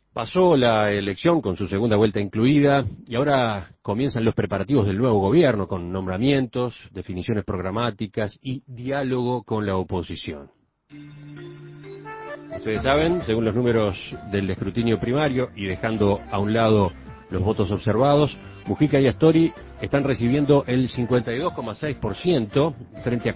Pasó la elección con su segunda vuelta incluida y ahora comienzan los preparativos del nuevo gobierno con nombramientos, definiciones programáticas y diálogo con la oposición. Ustedes saben, según los números del escrutinio primario y dejando a un lado los votos observados, Mujica y Astori están recibiendo el 52,6% frente a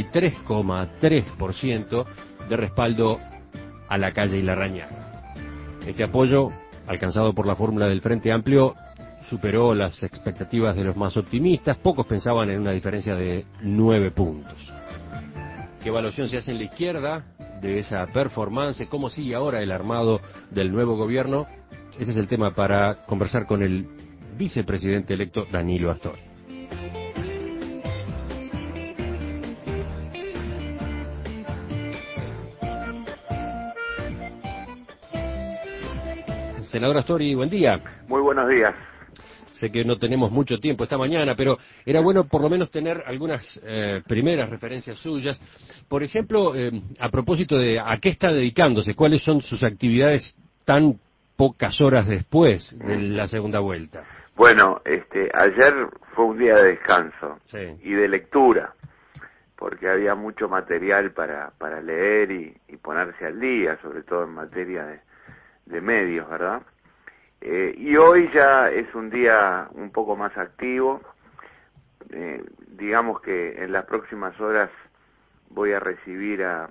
43,3% de respaldo a Lacalle y Larrañaga. Este apoyo, alcanzado por la fórmula del Frente Amplio, superó las expectativas de los más optimistas. Pocos pensaban en una diferencia de 9 puntos. ¿Qué evaluación se hace en la izquierda de esa performance? ¿Cómo sigue ahora el armado del nuevo gobierno? Ese es el tema para conversar con el vicepresidente electo Danilo Astori. Senador Astori, buen día. Muy buenos días. Sé que no tenemos mucho tiempo esta mañana, pero era bueno por lo menos tener algunas primeras referencias suyas. Por ejemplo, a propósito de a qué está dedicándose, cuáles son sus actividades tan pocas horas después de la segunda vuelta. Bueno, ayer fue un día de descanso Sí. y de lectura, porque había mucho material para leer y ponerse al día, sobre todo en materia de medios, ¿verdad? Y hoy ya es un día un poco más activo. Digamos que en las próximas horas voy a recibir a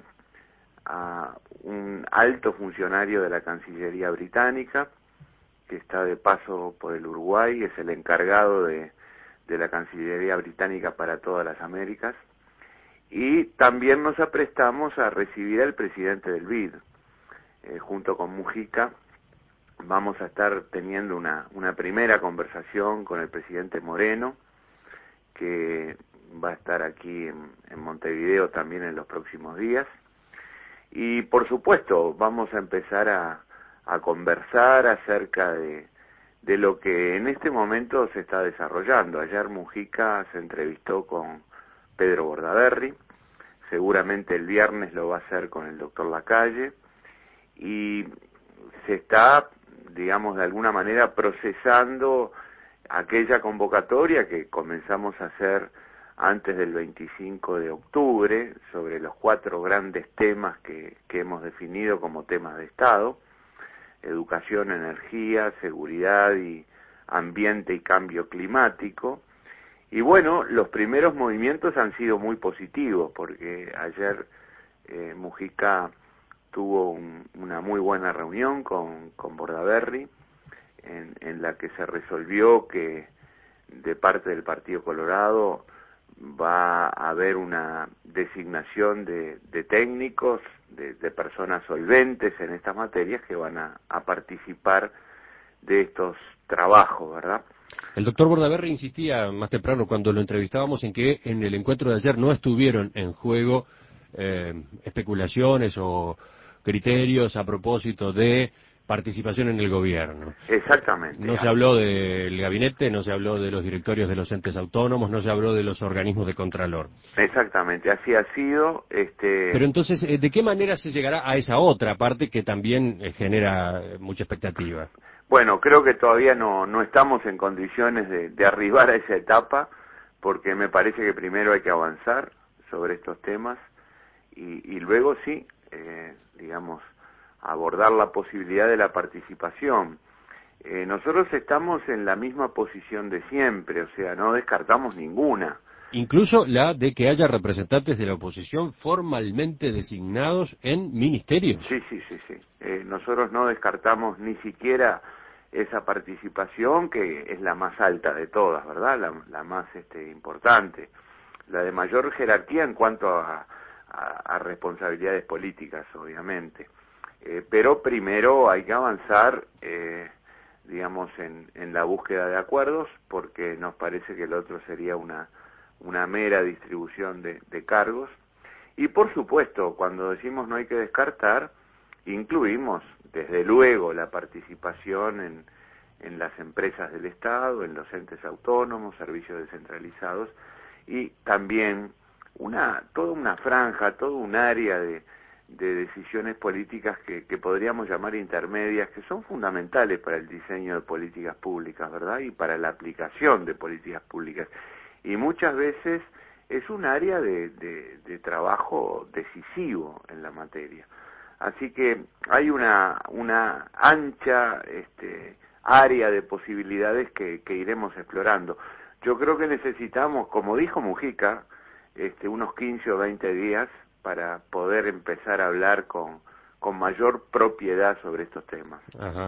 un alto funcionario de la Cancillería británica, que está de paso por el Uruguay, es el encargado de la Cancillería británica para todas las Américas, y también nos aprestamos a recibir al presidente del BID. Junto con Mujica vamos a estar teniendo una primera conversación con el presidente Moreno, que va a estar aquí en Montevideo también en los próximos días, y por supuesto vamos a empezar a conversar acerca de lo que en este momento se está desarrollando. Ayer Mujica se entrevistó con Pedro Bordaberry, seguramente el viernes lo va a hacer con el doctor Lacalle, y se está, digamos, de alguna manera procesando aquella convocatoria que comenzamos a hacer antes del 25 de octubre sobre los 4 grandes temas que hemos definido como temas de Estado: educación, energía, seguridad y ambiente y cambio climático. Y bueno, los primeros movimientos han sido muy positivos, porque ayer Mujica tuvo una muy buena reunión con Bordaberry, en la que se resolvió que de parte del Partido Colorado va a haber una designación de técnicos, de personas solventes en estas materias que van a participar de estos trabajos, ¿verdad? El doctor Bordaberry insistía más temprano cuando lo entrevistábamos en que en el encuentro de ayer no estuvieron en juego especulaciones o criterios a propósito de participación en el gobierno. Exactamente. No se habló del gabinete, no se habló de los directorios de los entes autónomos, no se habló de los organismos de contralor. Exactamente, así ha sido. Pero entonces, ¿de qué manera se llegará a esa otra parte que también genera mucha expectativa? Bueno, creo que todavía no estamos en condiciones de arribar a esa etapa, porque me parece que primero hay que avanzar sobre estos temas y luego sí, digamos, abordar la posibilidad de la participación. Nosotros estamos en la misma posición de siempre, o sea, no descartamos ninguna. Incluso la de que haya representantes de la oposición formalmente designados en ministerios. Sí. Nosotros no descartamos ni siquiera esa participación, que es la más alta de todas, ¿verdad? La más importante, la de mayor jerarquía en cuanto a responsabilidades políticas, obviamente. Pero primero hay que avanzar, digamos, en la búsqueda de acuerdos, porque nos parece que el otro sería una mera distribución de cargos. Y por supuesto, cuando decimos no hay que descartar, incluimos desde luego la participación en las empresas del Estado, en los entes autónomos, servicios descentralizados, y también toda una franja, todo un área de decisiones políticas que podríamos llamar intermedias, que son fundamentales para el diseño de políticas públicas, ¿verdad? Y para la aplicación de políticas públicas. Y muchas veces es un área de trabajo decisivo en la materia. Así que hay una ancha área de posibilidades que iremos explorando. Yo creo que necesitamos, como dijo Mujica, unos 15 o 20 días para poder empezar a hablar con mayor propiedad sobre estos temas. Ajá.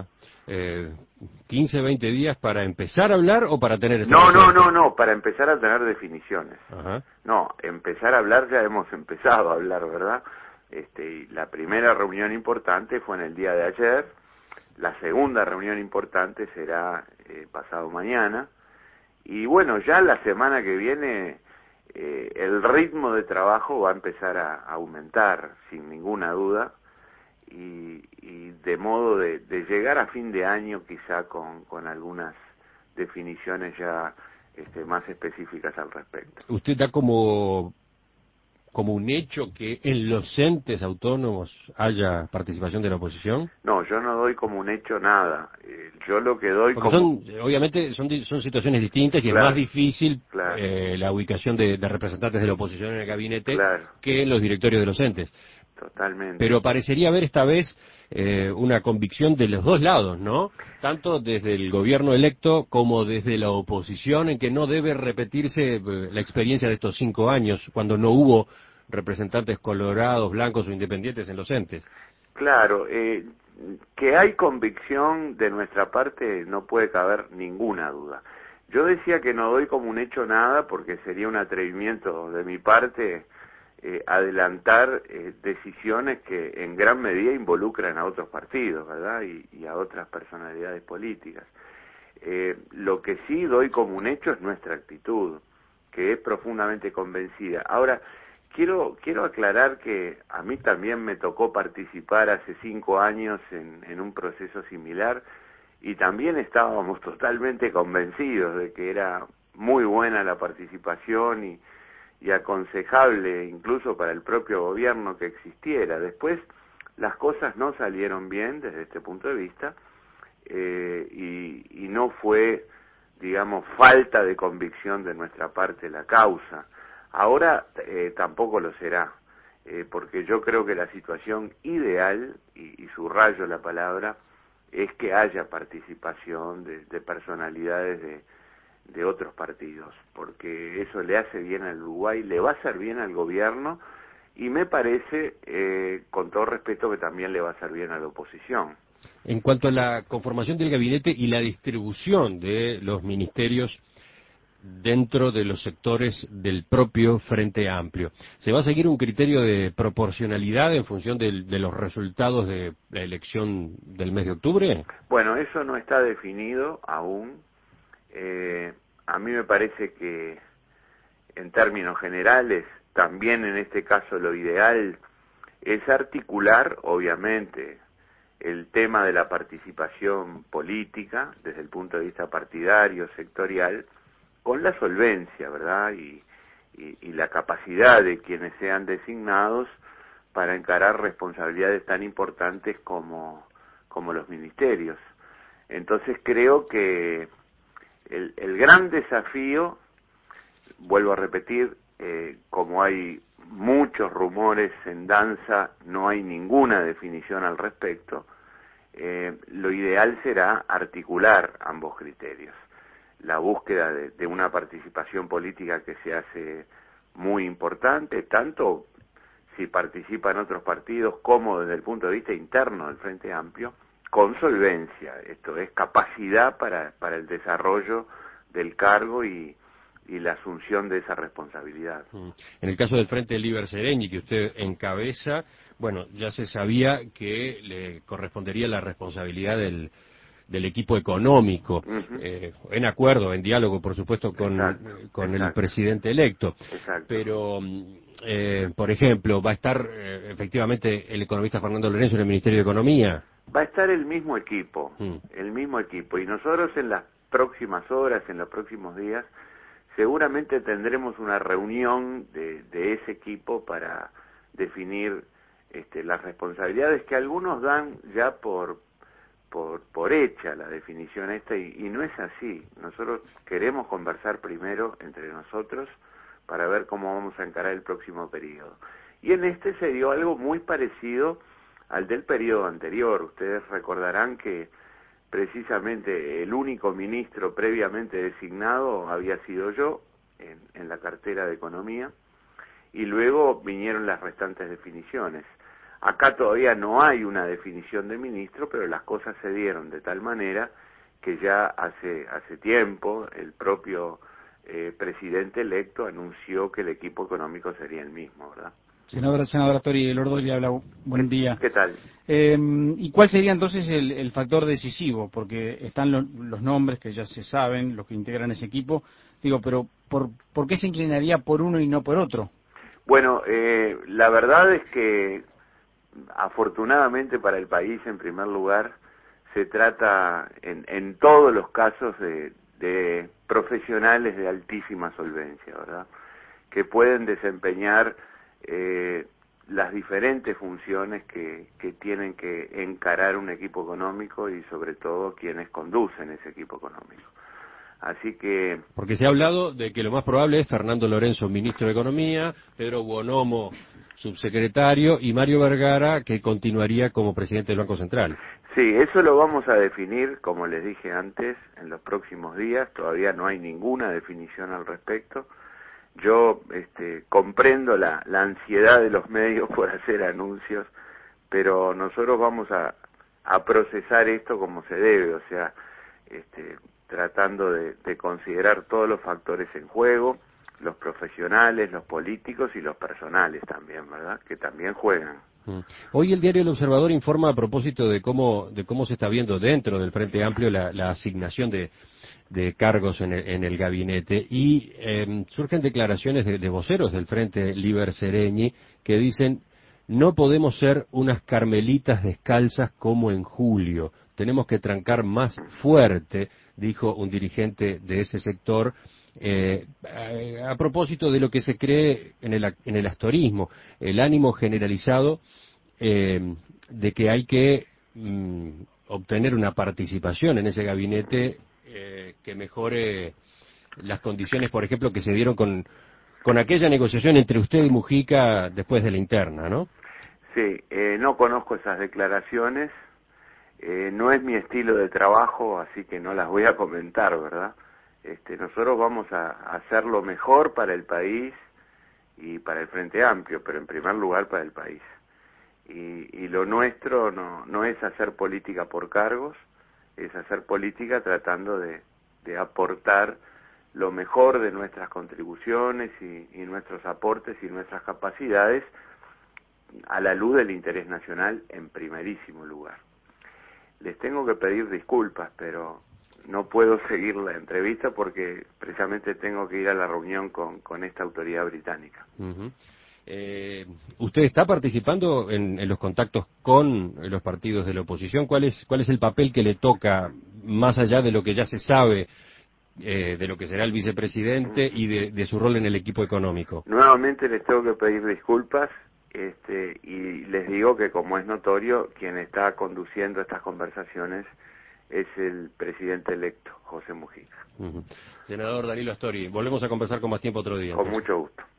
15, 20 días para empezar a hablar o para tener... No, para empezar a tener definiciones. Ajá. No, empezar a hablar ya hemos empezado a hablar, ¿verdad? Y la primera reunión importante fue en el día de ayer, la segunda reunión importante será pasado mañana, y bueno, ya la semana que viene el ritmo de trabajo va a empezar a aumentar, sin ninguna duda, y de modo de llegar a fin de año quizá con algunas definiciones ya más específicas al respecto. ¿Usted da como un hecho que en los entes autónomos haya participación de la oposición? No, yo no doy como un hecho nada. Yo lo que doy porque como... obviamente son situaciones distintas y claro, es más difícil claro, la ubicación de representantes de la oposición en el gabinete claro, que en los directorios de los entes. Totalmente. Pero parecería haber esta vez una convicción de los dos lados, ¿no? Tanto desde el gobierno electo como desde la oposición, en que no debe repetirse la experiencia de estos 5 años, cuando no hubo representantes colorados, blancos o independientes en los entes. Claro, que hay convicción de nuestra parte no puede caber ninguna duda. Yo decía que no doy como un hecho nada porque sería un atrevimiento de mi parte adelantar decisiones que en gran medida involucran a otros partidos, ¿verdad? Y a otras personalidades políticas. Lo que sí doy como un hecho es nuestra actitud, que es profundamente convencida. Ahora, quiero aclarar que a mí también me tocó participar hace 5 años en un proceso similar y también estábamos totalmente convencidos de que era muy buena la participación y aconsejable incluso para el propio gobierno que existiera. Después las cosas no salieron bien desde este punto de vista y no fue, digamos, falta de convicción de nuestra parte la causa. Ahora tampoco lo será, porque yo creo que la situación ideal, y subrayo la palabra, es que haya participación de personalidades de otros partidos, porque eso le hace bien al Uruguay, le va a hacer bien al gobierno y me parece, con todo respeto, que también le va a hacer bien a la oposición. En cuanto a la conformación del gabinete y la distribución de los ministerios dentro de los sectores del propio Frente Amplio, ¿se va a seguir un criterio de proporcionalidad en función de los resultados de la elección del mes de octubre? Bueno, eso no está definido aún. A mí me parece que, en términos generales, también en este caso lo ideal es articular, obviamente, el tema de la participación política desde el punto de vista partidario, sectorial, con la solvencia, ¿verdad? Y la capacidad de quienes sean designados para encarar responsabilidades tan importantes como los ministerios. Entonces creo que el gran desafío, vuelvo a repetir, como hay muchos rumores en danza, no hay ninguna definición al respecto, lo ideal será articular ambos criterios. La búsqueda de una participación política que se hace muy importante, tanto si participan otros partidos como desde el punto de vista interno del Frente Amplio, con solvencia, esto es capacidad para el desarrollo del cargo y la asunción de esa responsabilidad. En el caso del Frente Liber Seregni, que usted encabeza, bueno, ya se sabía que le correspondería la responsabilidad del equipo económico, en acuerdo, en diálogo, por supuesto, con el presidente electo. Exacto. Pero, por ejemplo, ¿va a estar efectivamente el economista Fernando Lorenzo en el Ministerio de Economía? Va a estar el mismo equipo, y nosotros en las próximas horas, en los próximos días, seguramente tendremos una reunión de ese equipo para definir las responsabilidades que algunos dan ya por hecha la definición esta, y no es así. Nosotros queremos conversar primero entre nosotros para ver cómo vamos a encarar el próximo periodo. Y en este se dio algo muy parecido al del periodo anterior. Ustedes recordarán que precisamente el único ministro previamente designado había sido yo en la cartera de Economía, y luego vinieron las restantes definiciones. Acá todavía no hay una definición de ministro, pero las cosas se dieron de tal manera que ya hace tiempo el propio presidente electo anunció que el equipo económico sería el mismo, ¿verdad? Senadora Tori, el Ordo le habla. Buen día. ¿Qué tal? ¿Y cuál sería entonces el factor decisivo? Porque están los nombres que ya se saben, los que integran ese equipo. Digo, pero ¿por qué se inclinaría por uno y no por otro? Bueno, la verdad es que afortunadamente para el país, en primer lugar, se trata en todos los casos de profesionales de altísima solvencia, ¿verdad? Que pueden desempeñar las diferentes funciones que tienen que encarar un equipo económico, y sobre todo quienes conducen ese equipo económico. Así que... Porque se ha hablado de que lo más probable es Fernando Lorenzo, ministro de Economía, Pedro Buonomo, subsecretario, y Mario Vergara, que continuaría como presidente del Banco Central. Sí, eso lo vamos a definir, como les dije antes, en los próximos días. Todavía no hay ninguna definición al respecto. Yo comprendo la ansiedad de los medios por hacer anuncios, pero nosotros vamos a procesar esto como se debe, o sea, tratando de considerar todos los factores en juego, los profesionales, los políticos y los personales también, ¿verdad?, que también juegan. Hoy el diario El Observador informa a propósito de cómo se está viendo dentro del Frente Amplio la asignación de cargos en el gabinete, y surgen declaraciones de voceros del Frente Liber Seregni que dicen: no podemos ser unas carmelitas descalzas como en julio, tenemos que trancar más fuerte, dijo un dirigente de ese sector, a propósito de lo que se cree en el astorismo, el ánimo generalizado de que hay que obtener una participación en ese gabinete que mejore las condiciones, por ejemplo, que se dieron con aquella negociación entre usted y Mujica después de la interna, ¿no? Sí, no conozco esas declaraciones, no es mi estilo de trabajo, así que no las voy a comentar, ¿verdad? Nosotros vamos a hacer lo mejor para el país y para el Frente Amplio, pero en primer lugar para el país. Y lo nuestro no es hacer política por cargos, es hacer política tratando de aportar lo mejor de nuestras contribuciones y nuestros aportes y nuestras capacidades a la luz del interés nacional en primerísimo lugar. Les tengo que pedir disculpas, pero no puedo seguir la entrevista porque precisamente tengo que ir a la reunión con esta autoridad británica. Uh-huh. ¿Usted está participando en los contactos con los partidos de la oposición? ¿Cuál es el papel que le toca, más allá de lo que ya se sabe de lo que será el vicepresidente y de su rol en el equipo económico? Nuevamente les tengo que pedir disculpas, y les digo que, como es notorio, quien está conduciendo estas conversaciones es el presidente electo, José Mujica. Uh-huh. Senador Danilo Astori, volvemos a conversar con más tiempo otro día. Con mucho gusto.